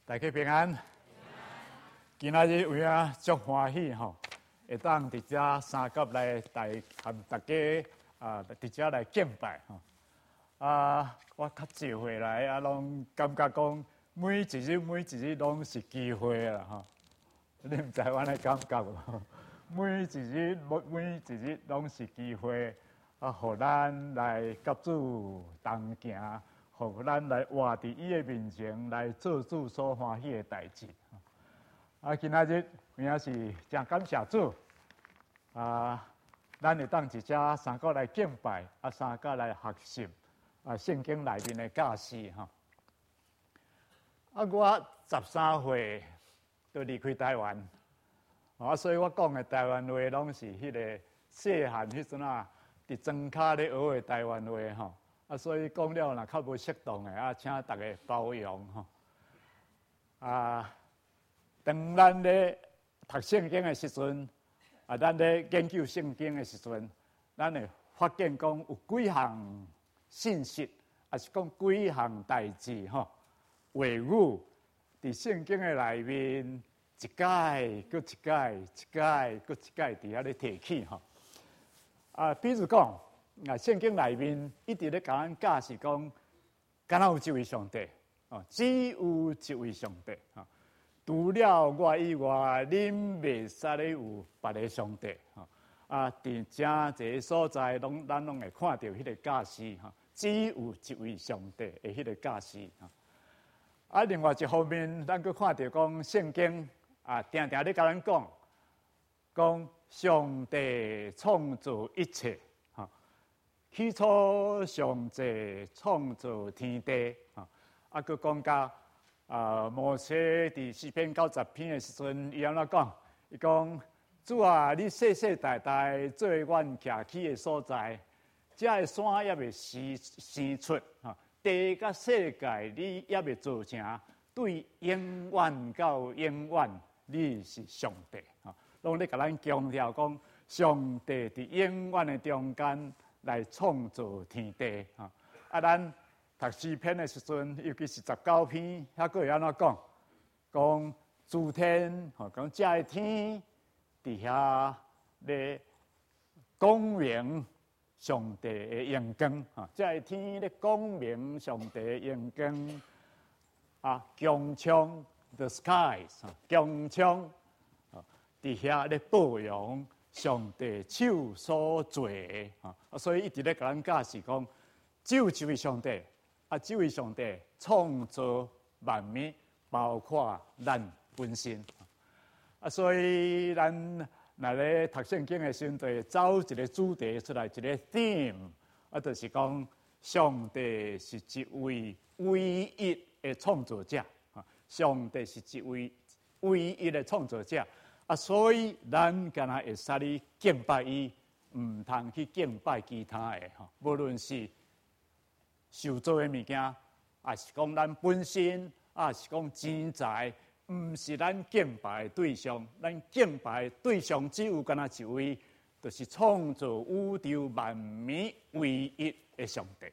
大家平安。今仔日有影足欢喜吼，会当伫遮三甲来和大家伫遮来敬拜吼。我较少回来拢感觉讲每一日拢是机会啦吼。你毋知阮的感觉无？每一日拢是机会，互咱来甲主同行。互咱来活伫伊的面前，来做主所欢喜的代志。今仔日有影是真感谢主，咱会当一遮三个来敬拜，三个来学习圣经内面的教示哈。我13岁就离开台湾，所以我讲的台湾话拢是迄个细汉迄阵伫庄脚咧学的台湾话吼。所以讲了若较无适当的，请大家包容吼。当咱咧读圣经的时阵，咱咧研究圣经的时阵，咱会发现讲有几项信息，也是讲几项代志吼，话语伫圣经的内面一届搁一届，一届搁一届伫遐咧提起吼。比如讲。圣经内面一直咧甲咱教是讲，敢若有一位上帝，只有一位上帝，除了我以外，恁袂使咧有别个上帝，伫正一个所在，咱拢会看到迄个教示，只有一位上帝的迄个教示。另外一方面，咱佫看到讲圣经定定咧甲咱讲上帝创造一切。起初，上帝创造天地，佫讲到摩西伫诗篇90篇的时阵，伊安怎讲？伊讲主啊，你世世代代做阮徛起的所在，遮个山也未生出，地甲世界你也未造成，对永远到永远，你是上帝，拢咧甲咱强调讲，上帝伫永远的中间。来创造天地咱读诗篇的时阵，尤其是19篇，遐佫会安怎讲？讲诸天，讲遮个天伫遐咧光明上帝的荣光，遮个天咧光明上帝的荣光穹苍 the skies， 穹苍伫遐咧保养。上帝手所做的所以一直咧甲咱教是讲，只有一位上帝这位上帝创造万物，包括咱本身所以咱若咧读圣经的时阵，就会找一个主题出来，一个 theme， 就是讲上帝是一位唯一的创造者上帝是一位唯一的创造者。所以咱敢若会使你敬拜伊，唔通去敬拜其他的无论是受造的物件，也是讲咱本身，是讲钱财，唔是咱敬拜的对象。咱敬拜的对象只有敢若一位，就是创造宇宙万物唯一的上帝。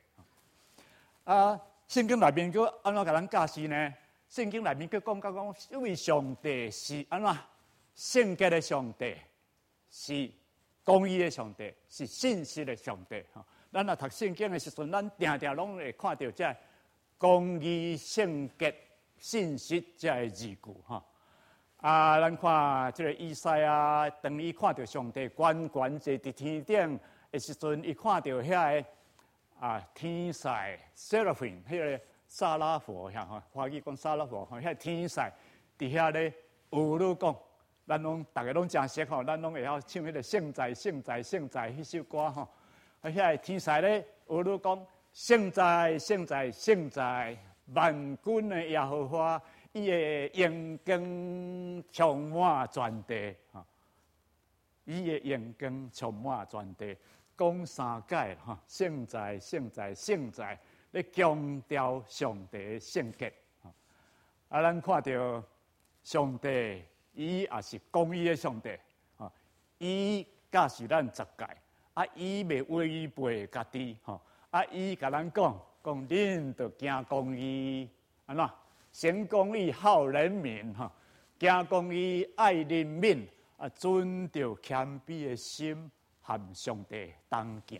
圣经内面佫安怎甲咱教示呢？圣经内面佫讲到讲，这位上帝是安怎？圣洁的上帝是公义的上帝，是信实的上帝。咱读圣经的时阵，咱定定拢会看到这公义、圣洁、信实这个字句咱看这个以赛亚，当伊看到上帝悬悬坐伫天顶的时阵，伊看到遐个天使 seraphim， 迄个撒拉佛华语讲撒拉佛遐天使伫遐咧学了讲。咱拢大家拢真熟咱拢会晓唱迄个圣哉圣哉圣哉迄首歌遐天使咧学了讲圣哉圣哉圣哉，万军的耶和华，伊的荣光充满全地伊的荣光充满全地，讲三届圣哉圣哉圣哉，咧强调上帝的圣洁咱看到上帝。伊也是公义的上帝伊教示咱十诫伊袂违背家己伊甲咱讲恁着行公义安怎行公义，好人民，行公义，爱人民，存着谦卑的心，和上帝同行，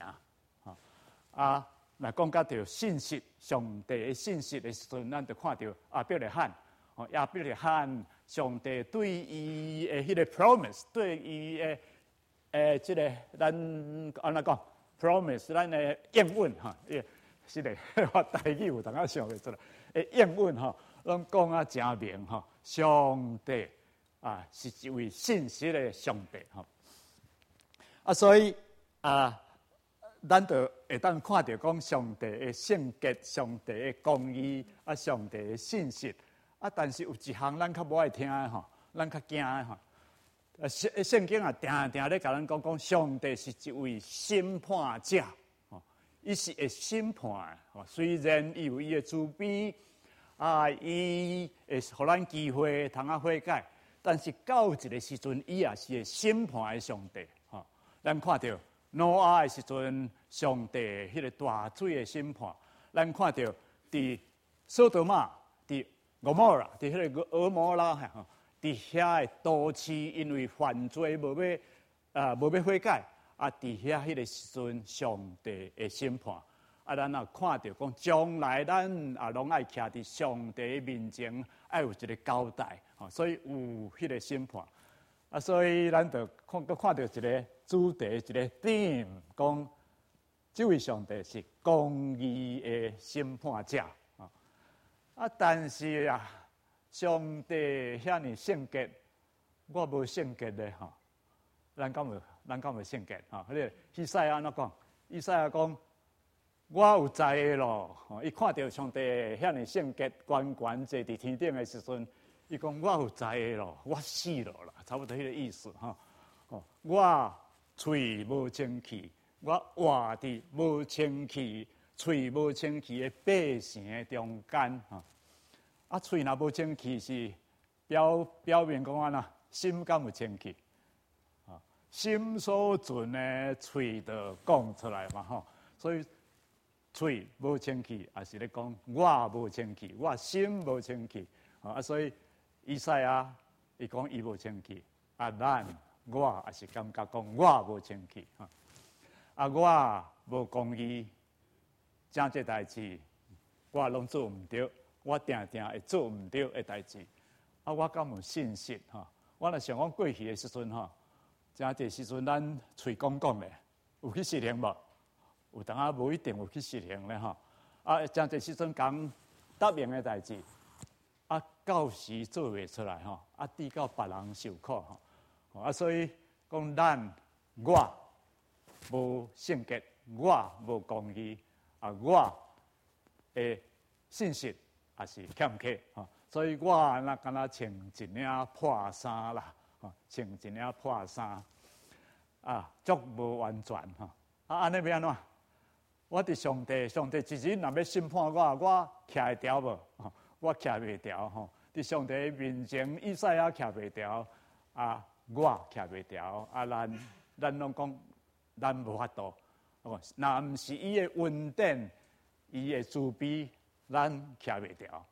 若讲到着信息，上帝的信息的时阵，咱就看到亚伯拉罕，亚伯拉罕，上帝对伊的迄个 promise， 对伊的即个咱安怎讲 promise， 咱的应允是的，我台语有当想袂出来，应允拢讲啊真明上帝是一位信实的上帝所以咱就会当看到讲上帝的圣洁、上帝的公义上帝的信实但是有一项咱较无爱听的咱较惊的圣经定定咧甲咱讲上帝是一位审判者伊是会审判虽然伊有伊的慈悲伊会互咱机会通悔改，但是到一个时阵，伊也是会审判的上帝咱看到挪亚的时阵，上帝迄个大水的审判，咱看到伫索多玛、伫俄摩拉、伫迄个俄摩拉伫遐的都市因为犯罪无要悔改伫遐迄个时阵，上帝的审判咱也看到讲将来咱拢爱徛伫上帝面前，爱有一个交代所以有迄个审判所以咱就看到一个主题，一个 theme， 讲这位上帝是公义的审判者但是上帝遐尼圣洁，我无圣洁咧咱敢无圣洁迄个以赛亚安怎讲？以赛亚讲，我有知的咯。伊看到上帝遐尼圣洁、悬悬坐伫天顶的时阵，伊讲我有知的咯，我死了啦，差不多迄个意思我喙无清气，我活伫无清气、喙无清气的百姓的中间喙若无清气是表面讲安心敢有清气心所存的喙就讲出来嘛所以喙无清气，也是咧讲我无清气，我心无清气所以以赛亚伊讲伊无清气我也是感觉讲我无清气我无公义，正这代志我拢做唔对，我定定会做唔对的代志我敢有信心我若想讲过去的时阵正这时阵咱喙讲咧，有去实行无？有当无一定有去实行咧正这时阵讲答应的代志到时做袂出来抵到别人受苦所以讲我无圣洁，我无公义我的信息也是欠缺所以我若敢若穿一领破衫啦穿一领破衫足无完全安尼要安怎？我伫上帝一日若要审判我徛会条无？我徛袂条伫上帝面前，以赛亚徛袂条我徛袂条咱拢讲咱无法度若毋是伊的恩典，伊的慈悲，咱徛袂条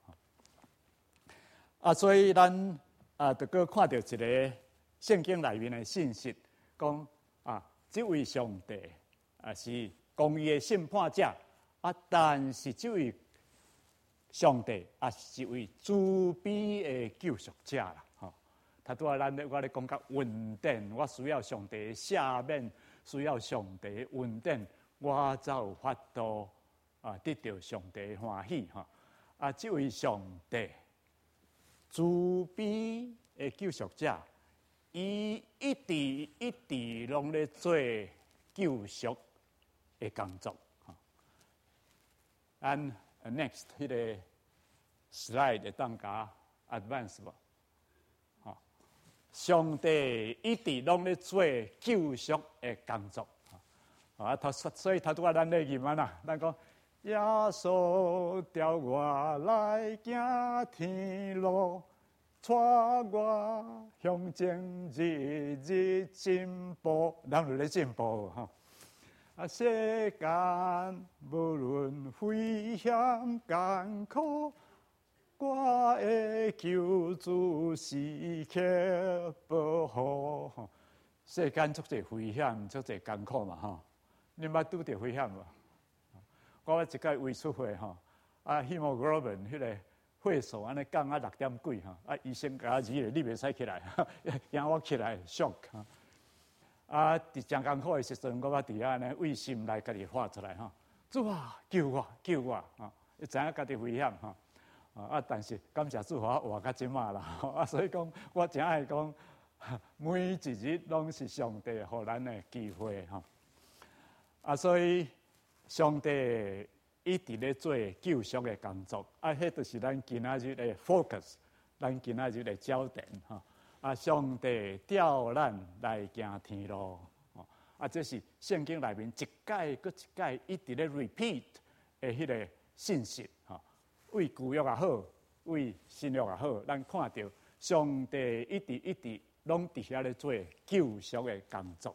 所以咱就搁看到一个圣经内面的信息，讲这位上帝是公义的审判者但是这位上帝也是一位慈悲的救赎者啦他拄我咧讲到恩典，我需要上帝的赦免，需要上帝的恩典，我才有法度得到上帝的欢喜这位上帝慈悲的救赎者，伊一直拢咧做救赎的工作And next 迄个 slide 会当甲 advance 无上帝一直拢咧做救赎的工作所以头拄咱咧念咱讲耶稣调我来行天路，带我向前日日进步，咱就咧进步世间无论危险艰苦， 我的救主时刻保护。世间足侪危险，足侪艰苦嘛吼。你捌拄着危险无？我一届胃出血吼，hemoglobin 迄个血素安尼降6点几吼，医生甲我指咧，你袂使起来，惊我起来 shock。伫真艰苦的时阵，我伫安尼胃心内家己发出来吼，主啊，救我，救我！伊知影家己危险吼，但是感谢主，我活到即马啦，所以讲我真爱讲，每一日拢是上帝互咱的机会吼，所以上帝一直咧做救赎的工作，迄就是咱今仔日的 focus， 咱今仔日的焦点吼。上帝调咱来行天路，这是圣经内面一届搁一届一直咧 repeat 的迄个信息，为旧约也好，为新约也好，咱看到上帝一直拢伫遐咧做救赎的工作，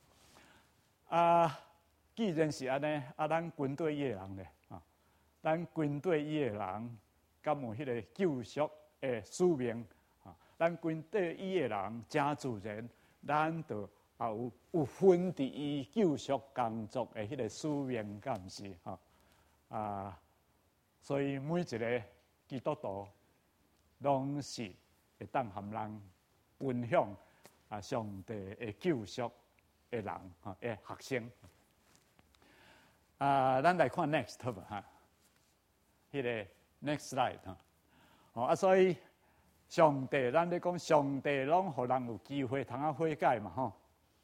既然是安尼，咱军队野人咧，咱军队野人敢有迄个救赎的使命？咱军队伊的人真自然，咱就也有分伫伊救赎工作的迄个使命，敢毋是所以每一个基督徒拢是会当含人分享上帝的救赎的人的学生。咱来看 next 好无迄个 next slide 所以。上帝，咱咧讲上帝拢互人有机会通悔改嘛吼。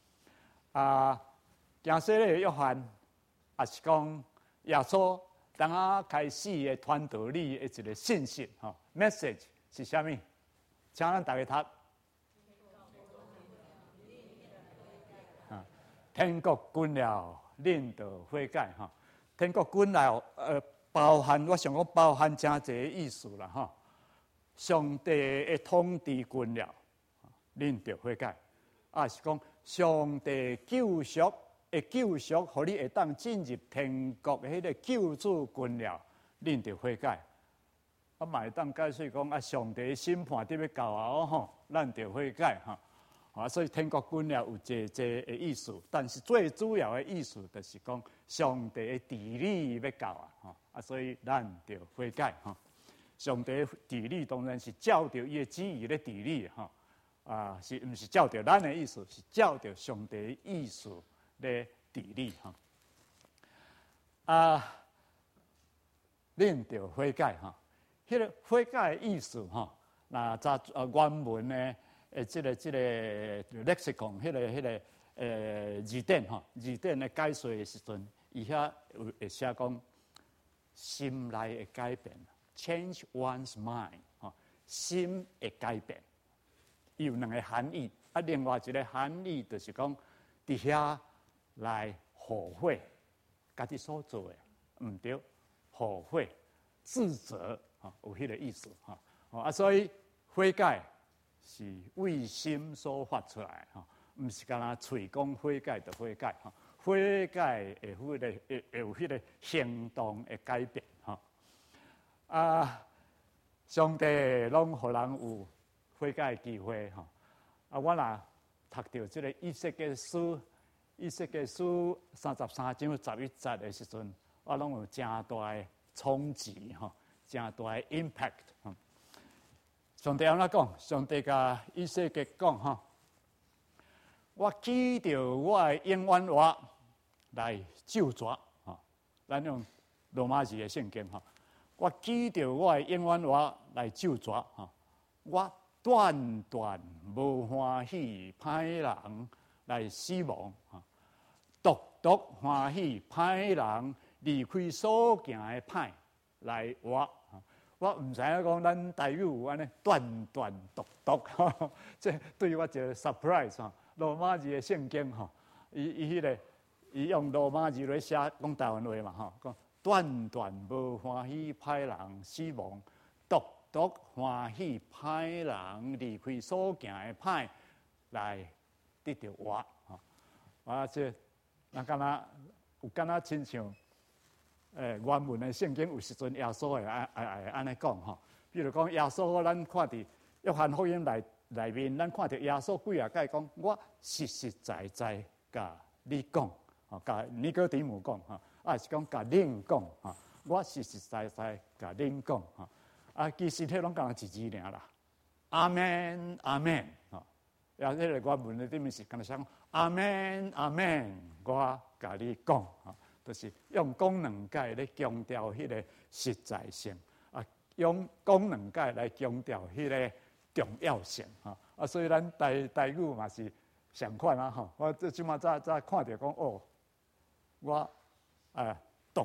行洗礼的约翰也是讲耶稣当开始的传道理的一个信息吼 ，message 是啥物？请咱大家读。天国近了，恁就悔改吼。天国近了，包含我想讲包含真侪意思啦吼。上帝的统治近了，恁就悔改。是讲上帝救赎的救赎，互你会当进入天国的迄个救主近了，恁就悔改。嘛会当解释讲上帝的审判伫要到啊吼，咱就悔改所以天国近了有侪的意思，但是最主要的意思就是讲上帝的治理要到所以咱就悔改上帝的治理当然是照着伊的旨意咧治理是毋是照着咱的意思？是照着上帝的意思咧治理恁着悔改迄个悔改的意思那原文呢？即个 lexicon 迄个字典字典咧解说的时阵，伊遐会写讲心内的改变。Change one's mind， 心会改变，伊有两个含义。另外一个含义就是讲，伫遐来后悔，家己所做的毋对，后悔、自责，有迄个意思所以悔改是为心所发出来毋是干那嘴讲悔改就悔改悔改会有迄个行动的改变上帝拢互人有悔改的机会我若读到即个以西结书33章11节的时阵，我拢有真大的冲击真大的 impact 上帝安怎讲？上帝甲以西结讲我记着我的永远话来救赎咱用罗马字的圣经我记着我的永远话来救赎我断断无欢喜歹人来死亡独独欢喜歹人离开所行的歹来活我毋知影讲咱台语有安尼断断独独这对我一个 surprise 罗马字的圣经伊迄个伊用罗马字来写讲台湾话嘛讲断断无欢喜歹人死亡，独独欢喜歹人离开所行的歹来得到活这那敢若有敢若亲像原文的圣经有时阵耶稣会安尼讲比如讲，耶稣，咱看伫约翰福音内面，咱看到耶稣几啊解讲，我实实在在甲你讲，甲尼哥底母讲，啊是讲甲恁讲，我实实在在甲恁讲，其实迄拢讲一字尔啦，阿门阿门，也迄个我问的顶面是敢想阿门阿门，我甲你讲，就是用功能界来强调迄个实在性，用功能界来强调迄个重要性，所以咱台语嘛是相款啊，我即马早看到讲哦，我独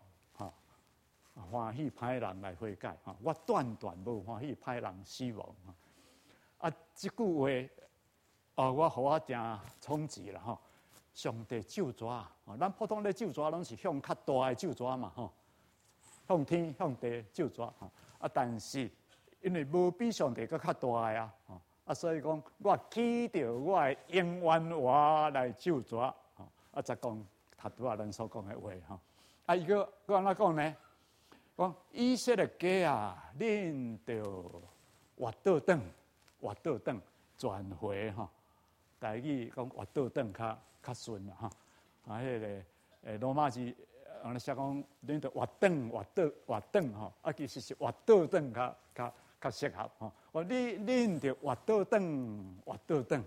欢喜歹人来悔改，我断无欢喜歹人死亡，即句话，我互我真冲击啦，上帝咒詛，咱普通咧咒詛拢是向较大诶咒詛嘛，向天向地咒詛，但是因为无比上帝搁较大诶所以讲我起着我诶冤冤话来咒詛，才讲他拄仔咱所讲诶话，伊搁安怎讲呢？讲以色列家啊，恁着活倒转转回台语讲活倒转较顺啦迄个罗马字，安写讲恁着活转其实是活倒转较适合恁着活倒转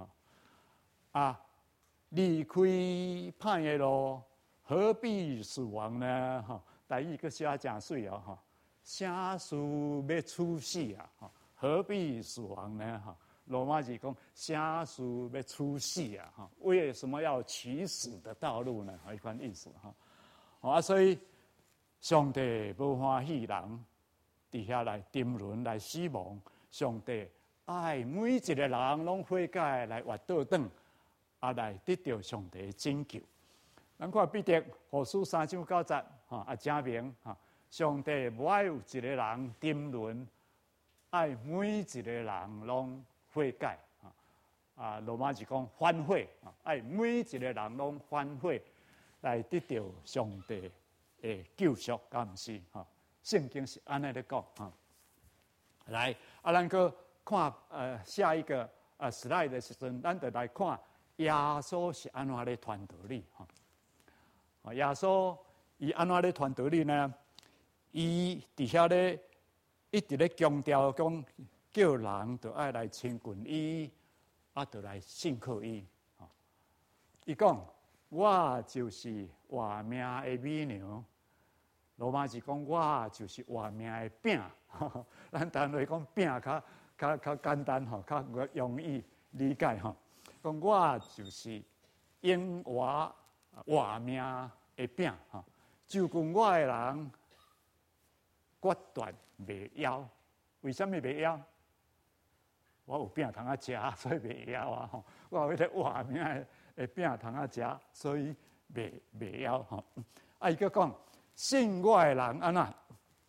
离开歹的路，何必死亡呢？台语个写真水啥事要处死何必死亡呢？罗马字讲啥事要处死为什么要取死的道路呢？一番意思所以上帝不欢喜人伫遐来沉沦来死亡，上帝爱每一个人拢悔改来活倒转，来得到上帝的拯救。咱看彼得后书3章9节证明上帝无爱有一个人沉沦，爱每一个人拢悔改罗马是讲反悔爱每一个人拢反悔来得到上帝的救赎，敢毋是圣经是安尼咧讲来咱搁看下一个slide 的时阵，咱就来看耶稣是安怎咧传道理耶稣伊安怎咧传道理呢？伊伫遐咧一直咧强调讲，叫人就爱来亲近伊，就来信靠伊。伊讲我就是活命的美牛，罗马字讲我就是活命的饼。咱单位讲饼较简单较容易理解讲我就是永活命的饼就跟我的人决断袂枵。为什么袂枵？我有饼通食，所以袂枵我有迄个活命的饼通食，所以袂枵伊佫讲信我的人安怎？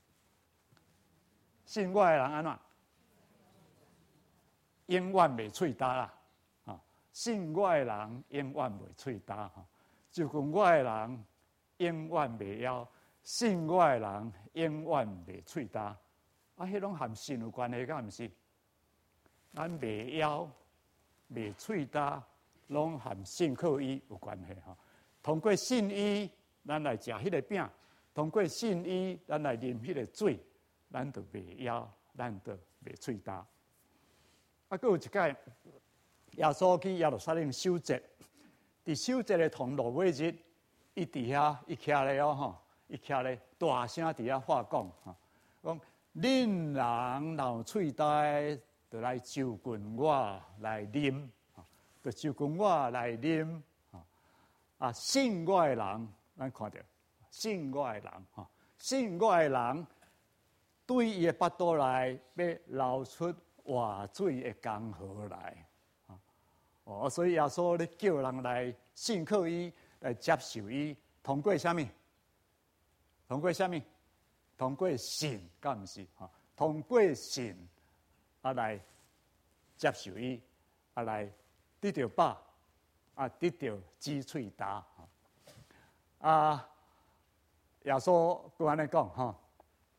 信我的人安怎？永远袂喙焦啦信我的人永远袂喙焦就跟我的人永远袂枵，信我的人永远袂喙焦迄拢和信有关系，敢毋是？咱袂枵、袂喙焦，拢和信靠伊有关系通过信伊，咱来食迄个饼；通过信伊，咱来啉迄个水，咱就袂枵，咱就袂喙焦。佫有一届，耶稣去耶路撒冷守节，伫守节的同路尾日，伊伫遐伊徛咧伊徛咧大声伫遐发讲讲恁人若喙呆，就来就近我来啉，就就近我来啉信我的人，咱看到信我的人信我的人，对伊的巴肚内要流出活水的江河来所以耶稣咧叫人来信靠伊，来接受伊，通过啥物？通过啥物？通过信，敢毋是？通过信来接受伊，来得到饱，得到止喙焦耶稣佫安尼讲伊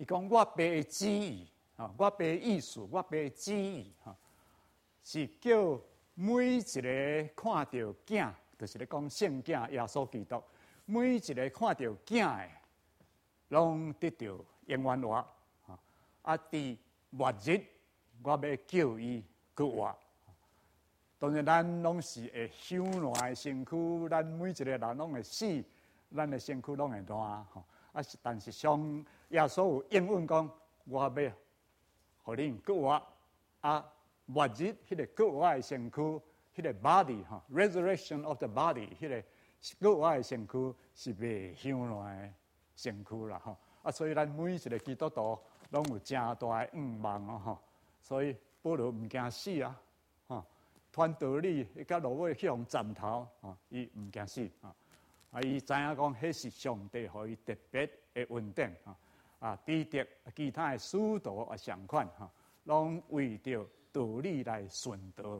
伊讲我爸的旨意，我爸的意思，我爸的旨意，是叫每一个看到囝，就是咧讲圣囝耶稣基督，每一个看到囝的，拢得到永远活。伫末日，我要叫伊搁活。当然，咱拢是会朽烂的身躯，咱每一个人拢会死，咱的身躯拢会烂。但是上耶稣有应允讲，我要，互恁搁活。末日迄个搁活的身躯，迄个 body，resurrection of the body， 迄个搁活的身躯是袂朽烂的身躯啦。所以咱每一个基督徒拢有真大的愿望所以保罗唔惊死啊。传道理，伊甲落尾去互斩头，伊唔惊死伊知影讲，迄是上帝互伊特别的恩典彼得其他的使徒相款拢为着道理来顺道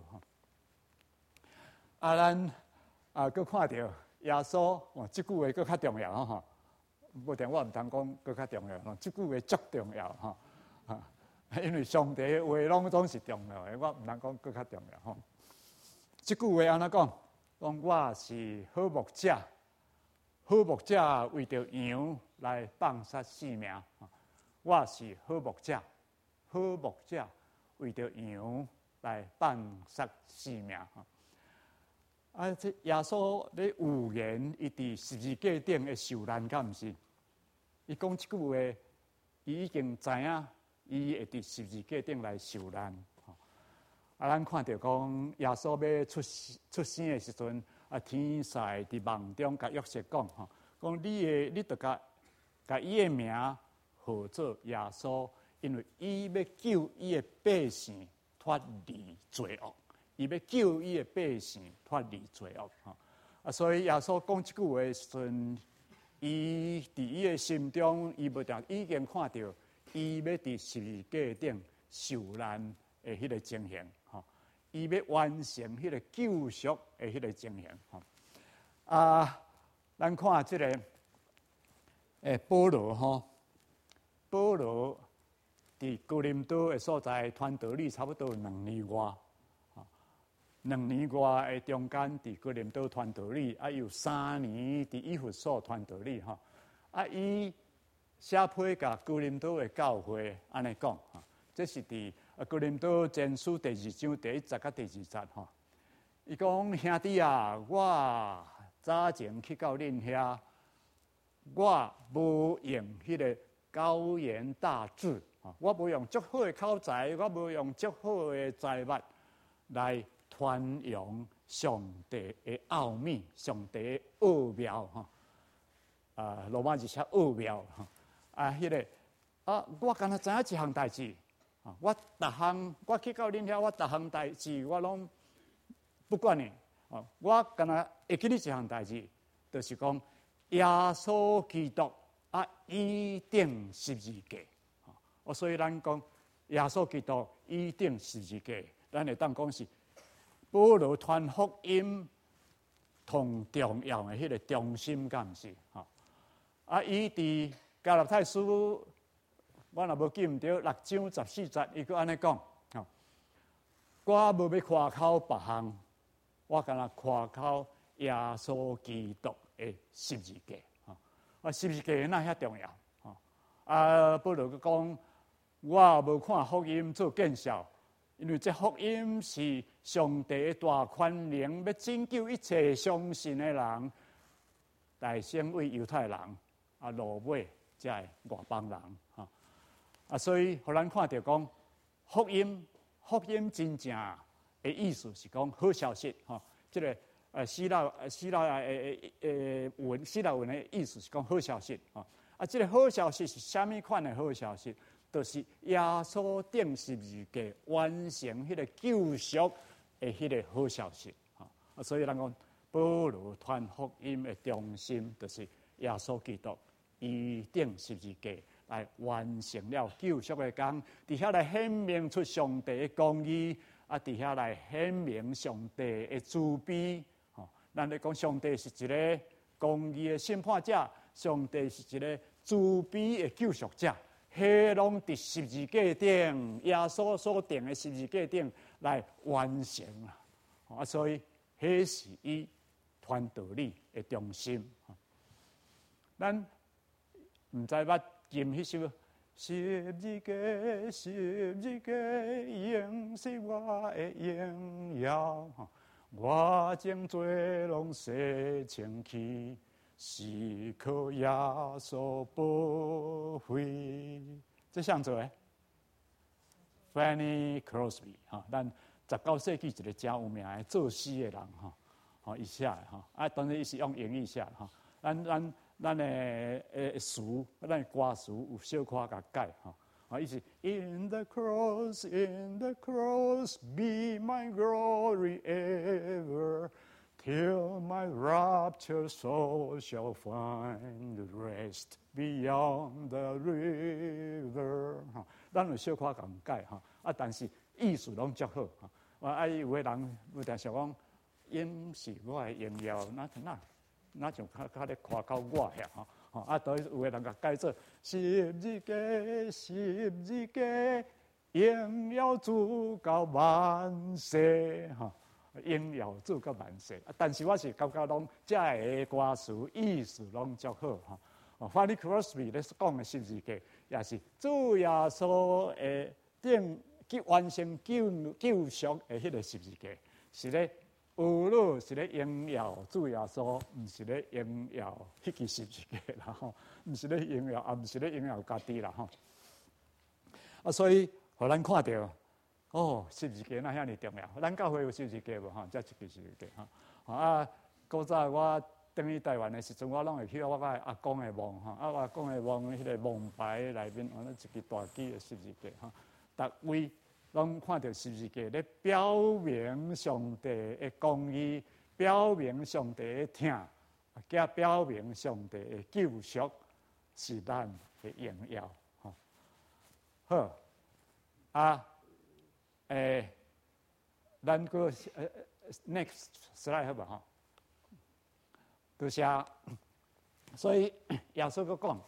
咱佫看到耶稣，即句话佫较重要无定我唔通讲佫较重要即句话足重要因为上帝的话拢总是重要的，我唔通讲佫较重要即句话安怎讲？讲我是好牧者，好牧者为着羊来放杀性命。我是好牧者，好牧者为着羊来放杀性命。这耶稣咧预言伊伫十字架顶的受难，敢毋是？伊讲即句话，伊已经知影，伊会伫十字架顶来受难。咱看到讲耶稣要出生的时阵，天使伫梦中甲约瑟讲，讲你著甲伊的名号做耶稣，因为伊要救伊的百姓脱离罪恶，伊要救伊的百姓脱离罪恶所以耶稣讲即句话的时阵，伊伫伊的心中，伊无定已经看到，伊要伫十字架顶受难的迄个情形伊要完成迄个救赎的迄个情形咱看即个保罗保罗伫哥林多的所在传道理差不多2年外，2年外的中间伫哥林多传道理，有3年伫以弗所传道理伊写批甲哥林多的教会安尼讲这是伫哥林多前书第2章第1节甲第2节伊讲兄弟我早前去到恁遐，我无用迄个高言大志我无用足好的口才，我无用足好的财物来传扬上帝的奥秘，上帝的奥妙罗马字写奥妙迄个我敢若知影一项代志。我逐项，我去到恁遐，我逐项代志我拢不管你我敢若会记你一项代志，就是讲耶稣基督伊顶十字架所以咱讲耶稣基督伊顶十字架，咱会当讲是保罗传福音同重要的迄个中心，敢毋是伊伫加拉太书。我若无记唔对，6章14节，伊佫安尼讲我无要夸口别项，我敢若夸口耶稣基督的十字架十字架哪遐重要保罗佫讲，我无看福音做见笑，因为这福音是上帝的大权能，要拯救一切相信的人，大先为犹太人落尾才外邦人所以，互咱看到讲福音真正的意思是讲好消息这个希腊文的意思是讲好消息这个好消息是虾米款的好消息？就是耶稣顶十字架完成迄个救赎的迄个好消息所以咱讲保罗传福音的中心，就是耶稣基督伊顶十字架。来完成了救赎的工，伫遐来显明出上帝的公义，伫遐来显明上帝的慈悲。咱咧讲上帝是一个公义的审判者，上帝是一个慈悲的救赎者， 迄拢伫十字架顶，耶稣所定的十字架顶来完成啊！所以，迄是伊传道理的中心。咱唔知捌吟迄首十字架，十字架，永是我的荣耀。我将罪拢洗清去，是靠耶稣宝血。这像做诶 ，Fanny Crosby 哈，咱19世纪一个真有名的作诗的人哈，好一下哈，啊，当然伊是用英语写哈，咱的词，咱的歌词有小可甲改哈。啊，意思 In the cross, be my glory ever, till my raptured soul shall find rest beyond the river。哈，咱有小可咁改哈，啊，但是意思拢足好哈。啊，有个人有定想讲，因是我的荣耀，那就较咧夸到我遐哈。啊，都有个人甲改做十字架，十字架，荣耀主到万世哈，荣耀主到万世。但是我是感觉拢这个歌词意思拢足好哈。Fanny Crosby 咧讲的十字架，也是主耶稣的完成救赎的迄个十字架，是咧。有路是咧荣耀主耶稣，毋是咧荣耀迄支十字架啦吼，毋是咧荣耀，也毋是咧荣耀家己啦吼。啊，所以互咱看到，哦，十字架那遐尼重要。咱教会有十字架无吼？这一支十字架吼。啊，古早我等于台湾的时阵，我拢会去我阿公的墓吼，啊，我阿公的墓迄个墓牌内面，安尼一支大支的十字架吼，逐位。拢看到十字架咧表明上帝的公义，表明上帝的疼，加表明上帝的救赎是咱的荣耀。好，啊，咱个next slide 好不好？多谢。所以耶稣个讲，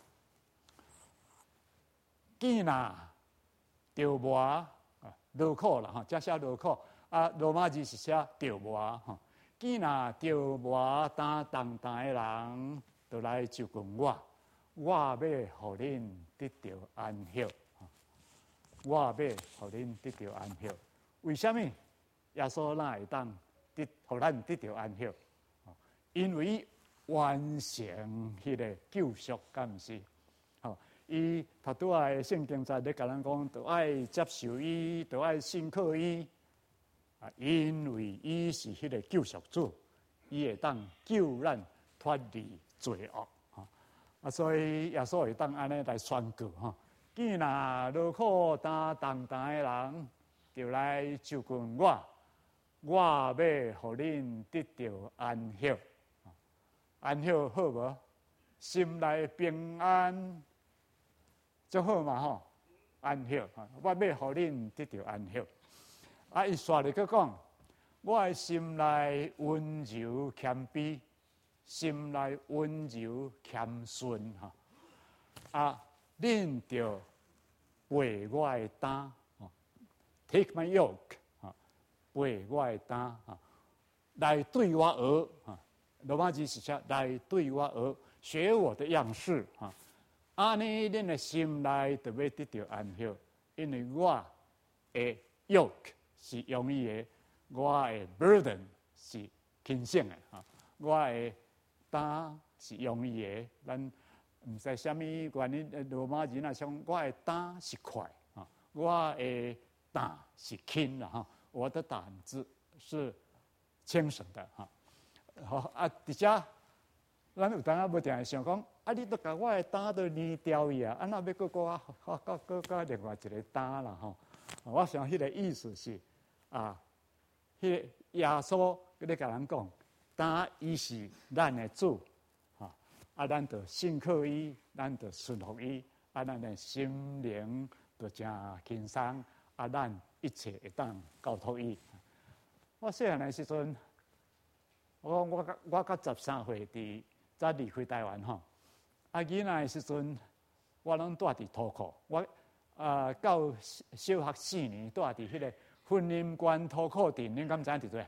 见哪着磨。劳苦啦，哈，加写劳苦啊，罗马字是写着磨哈。见那着磨担重担的人，就来就近我，我要互恁得到安息。我要互恁得到安息。为什么耶稣哪会当互咱得到安息？因为完成迄个救赎，敢毋是？伊头拄仔圣经在咧甲咱讲，着爱接受伊，着爱信靠伊。啊，因为伊是迄个救赎主，伊会当救咱脱离罪恶。啊，所以耶稣会当安尼来宣告哈。见那劳苦担重担的人，就来就近我，我要互恁得到安息。安息好无？心内平安。就好嘛吼，安息我要互恁得到安息。啊，伊续咧佫讲，我的心内温柔谦卑，心内温柔谦顺哈。啊，恁着背我的担，take my yoke 背我的担来对我学罗马字是写来对我学我的样式安尼，恁的心内就要得到安息，因为我的 yoke 是容易的，我的 burden 是轻省的我的担是容易的，咱毋知虾米原因，罗马字那像我的担是快我的担是轻啦我的胆子是轻省的好啊，伫遮咱有当啊无定想讲。啊！你都甲我的担都捏掉伊啊！那要搁另外一个担啦吼。我想迄个意思是迄个耶稣咧甲咱讲，担伊是咱的主咱就信靠伊，咱就顺服伊，咱的心灵就真轻松咱一切会当交托伊。我细汉的时阵，我到13岁早离开台湾吼。囡仔的时阵， 我拢住伫土库，我到小学4年住伫迄个婚姻关土库镇，恁敢知影伫对？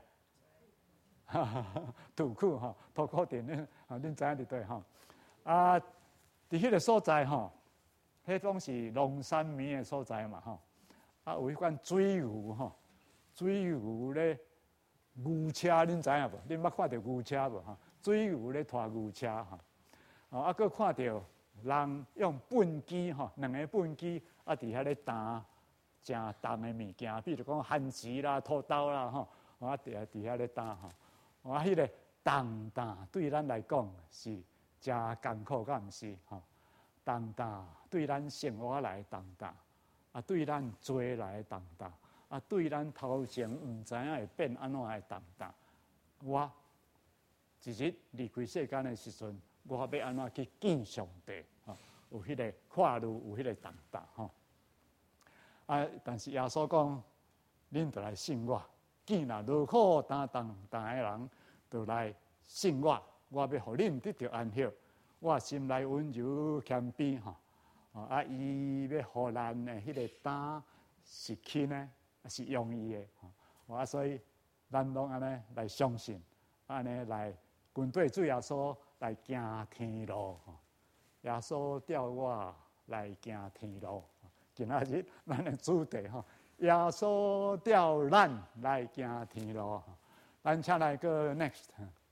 土库吼，土库镇恁知影伫对吼？伫迄个所在吼，迄种是农山民的所在嘛吼。有迄款水牛吼，水牛咧牛车，恁知影无？恁捌看到牛车无？吼，水牛咧拖牛车吼，佫看到人用粪机吼，2个粪机伫遐咧担真重的物件，比如讲番薯啦、土豆啦吼，伫遐咧担吼。迄个重担对咱来讲是真艰苦，敢毋是吼？重担对咱生活来重担。对咱做来重担，对咱头前毋知影会变安怎的重担。我一日离开世间的时阵，我要安怎去见上帝？有迄个看路，有迄个重担吼。但是耶稣讲，恁就来信我，见若劳苦担重担的人，就来信我，我要互恁得到安息。我心内温柔谦卑吼。伊要互咱的迄个担是轻的，是容易的。所以咱拢安尼来相信，安尼来跟对主耶稣来行天路。耶稣调我来行天路。今仔日咱的主题吼，耶稣调咱来行天路。咱请来个 next。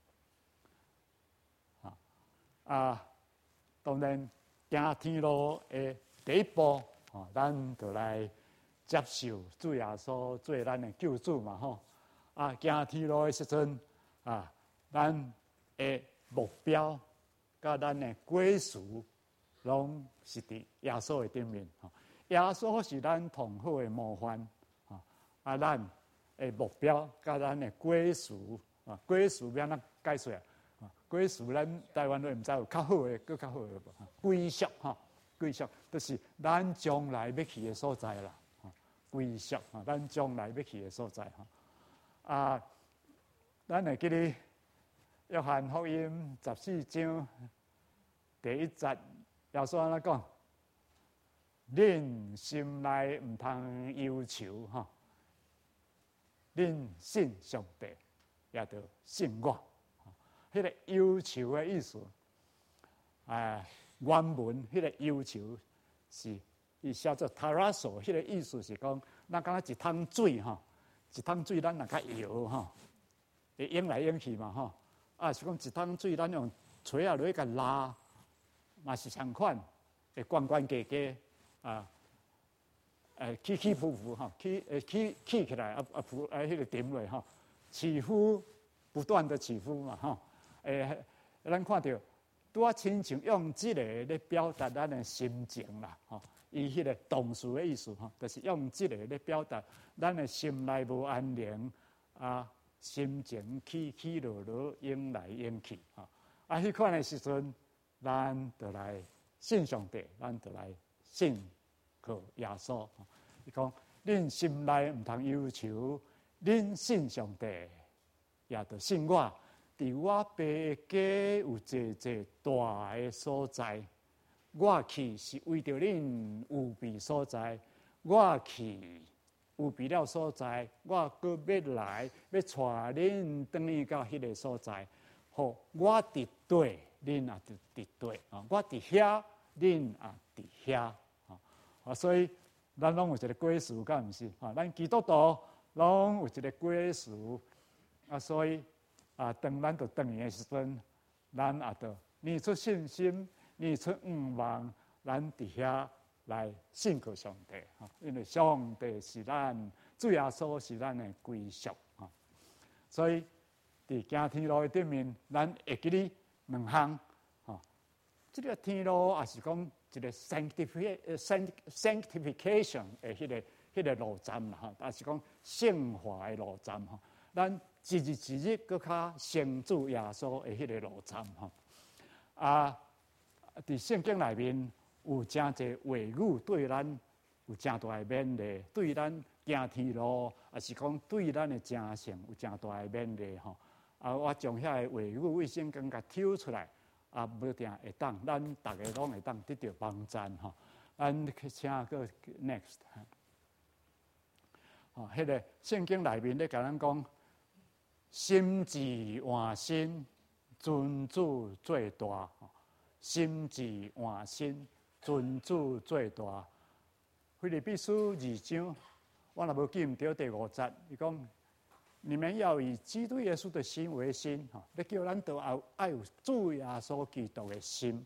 当然。行天路的第一步，咱就来接受主耶稣做咱的救主嘛吼。行天路的时阵，咱的目标甲咱的归属，拢是伫耶稣的顶面。耶稣是咱同好的模范，咱的目标甲咱的归属，归属要怎解说？归属咱台湾人毋知有较好的，佫较好的无？归属归属就是咱将来要去的所在啦。归属咱将来要去的所在咱会记得约翰福音14章第1节，耶稣安怎讲？恁心内毋通忧愁恁信上帝，也着信我。迄个忧愁的意思，原文迄个忧愁是伊写做 tarasso， 迄个意思是讲，咱敢若一桶水一桶水咱若较摇会涌来涌去嘛是讲一桶水咱用锤落去甲拉，嘛是相款，会悬悬低低起起伏伏起起来浮迄个沉落起伏不断的起伏嘛咱看到拄啊，亲像用这个咧表达咱的心情啦伊迄个动词的意思就是用这个咧表达咱的心内无安宁心情起起落落，涌来涌去迄款的时阵，咱就来信上帝，咱就来信靠耶稣。伊讲，恁心内毋通忧愁，恁信上帝，也着信我。伫我爸家有济大的所在，我去是为着恁有备所在。我去有备了所在，我阁要来，要带恁转去到迄个所在。好，我伫对，恁也伫对我伫遐，恁也伫遐所以咱拢有一个归属，敢毋是咱基督徒拢有一个归属所以。当咱到转去的时阵，咱也着念出信心，念出愿望，咱伫遐来信靠上帝因为上帝是咱主耶稣是咱的归属所以伫行天路的顶面，咱会记哩2项这个天路也是讲一个 sanctification 的迄个路站啦也是讲圣化的路站咱一日一日搁较成就耶稣的迄个路站伫圣经内面有真侪话语对咱有真大的勉励，对咱行天路也是讲对咱的精神有真大的勉励我将遐个话语为圣经甲抽出来啊，不定会当，咱大家拢会当得到帮赞吼。咱请个 next 哦，迄个圣经内面咧，甲咱讲，心志换新，尊主最大。心志换新，尊主最大。腓立比书2章，我若无记唔对第5节，伊讲。你们要以基督耶稣的心为心，要叫咱都爱有主耶稣基督的心。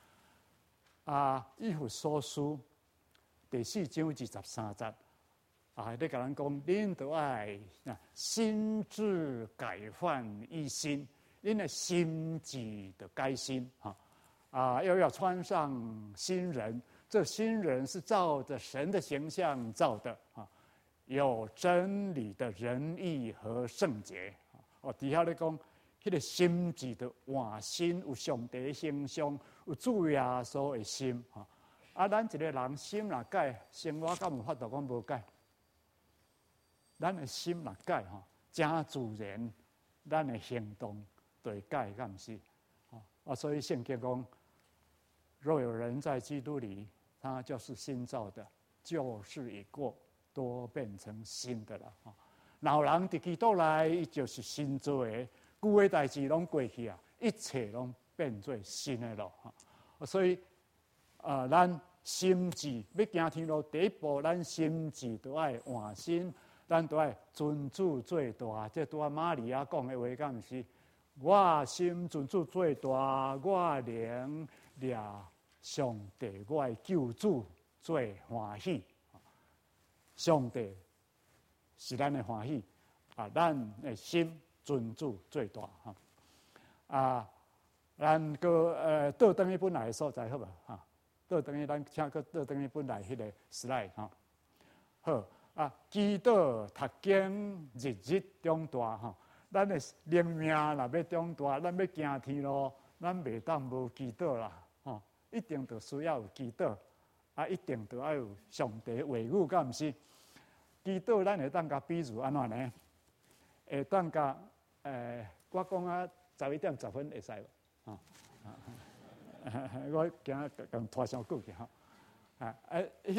以弗所书第4章23节，你甲咱讲，恁都爱心志改换一新，恁的心志的改新又要穿上新人，这新人是照着神的形象造的有真理的仁义和圣洁。底下咧讲，迄个心智的换新，有上帝的形象，有主耶稣的心。咱一个人心若改，生活敢有法度讲无改？咱的心若改真自然，咱的行动就会改，敢毋是？所以圣经讲，若有人在基督里，他就是新造的，旧事已过。都变成新的了老人伫基督内，伊就是新做的，旧的代志拢过去啊，一切拢变做新的了所以咱心智要行天路，第一步，咱心智都爱换新，咱都爱尊主最大。这拄玛利亚讲的话，敢毋是？我心尊主最大，我灵掠上帝，我的救主最欢喜。上帝是咱的欢喜咱的心尊主最大咱个倒转去本来的所在好吧倒转去咱请个倒转去本来迄个 slide 好基督读经日日长大咱的灵命若要长大，咱要行天路，咱袂当无基督啦一定就需要有基督一定就要有上帝话语，敢毋是？基督咱会当甲比如安怎呢？会当甲我讲11:10会使无？我惊共拖伤久去迄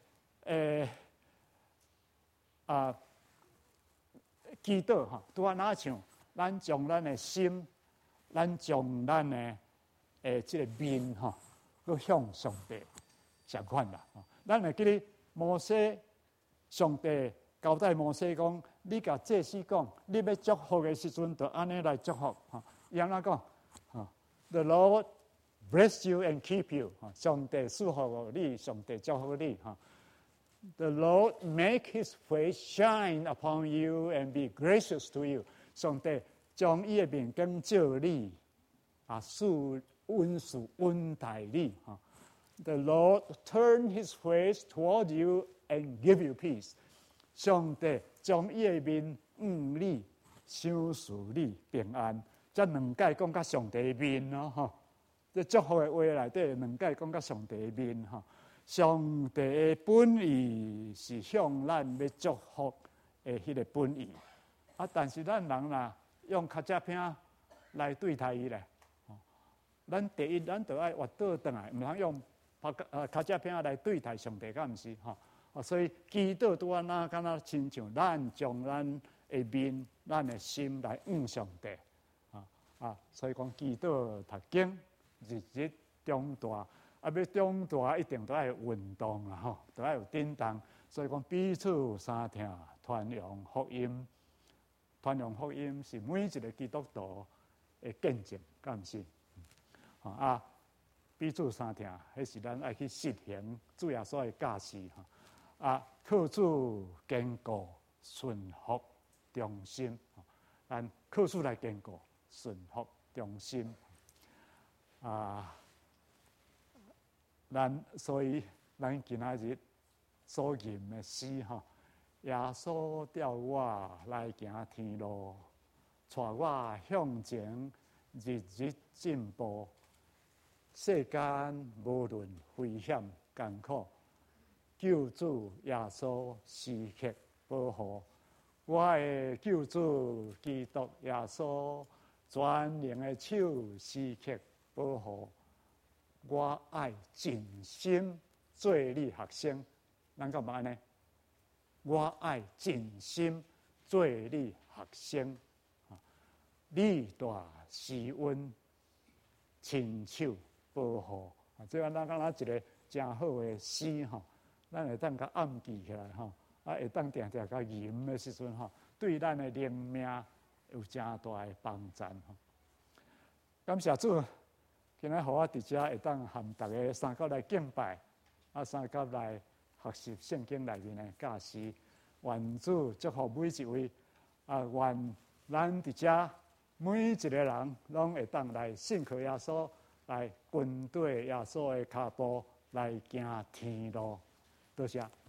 个基督拄啊哪像咱将咱的心，咱将咱的即个面去向上帝相款啦咱会记咧摩西。上帝交代摩西讲：“你甲祭司讲，你要祝福的时阵，就安尼来祝福。伊安怎讲？The Lord bless you and keep you。上帝祝福你，上帝祝福你。The Lord make His face shine upon you and be gracious to you。上帝将伊的面光照你，使温顺恩待你。The Lord turn His face toward you。And give you peace。上帝将伊的面你，赏赐你平安。这两解讲甲上帝的面这祝福的话内底两解讲甲上帝的面上帝的本意是向咱要祝福的迄个本意但是咱人啦用卡夹片来对待伊咧咱第一咱就爱活倒转来，毋通用卡夹片来对待上帝，敢毋是所以基督拄安那，敢若亲像咱将咱的面、咱的心来上帝所以讲基督读经日日长大要长大一定都要运动都要有振动。所以讲彼此相听，传扬福音。传扬福音是每一个基督徒的见证，敢毋是？彼此相听，迄是咱爱去实行主耶稣的教示靠主坚固、顺服、忠心。咱靠主来坚固、顺服、忠心。所以咱今仔日所吟的诗耶稣调我来行天路，带我向前日日进步。世间无论危险艰苦，救主耶稣时刻保护。我的救主基督耶稣全能的手时刻保护。我爱尽心做你学生，咱干嘛呢？我爱尽心做你学生，你大时温，亲手保护。这样咱敢若一个真好的诗吼，咱会当甲暗记起来吼，会当定定甲吟的时阵吼，对咱的灵命有真大的帮助吼。感谢主。今仔互我伫遮会当含大家三角来敬拜，三角来学习圣经内面的教示。愿主祝福每一位，愿咱伫遮每一个人拢会当来信靠耶稣，来跟对耶稣的脚步来行天路。多谢。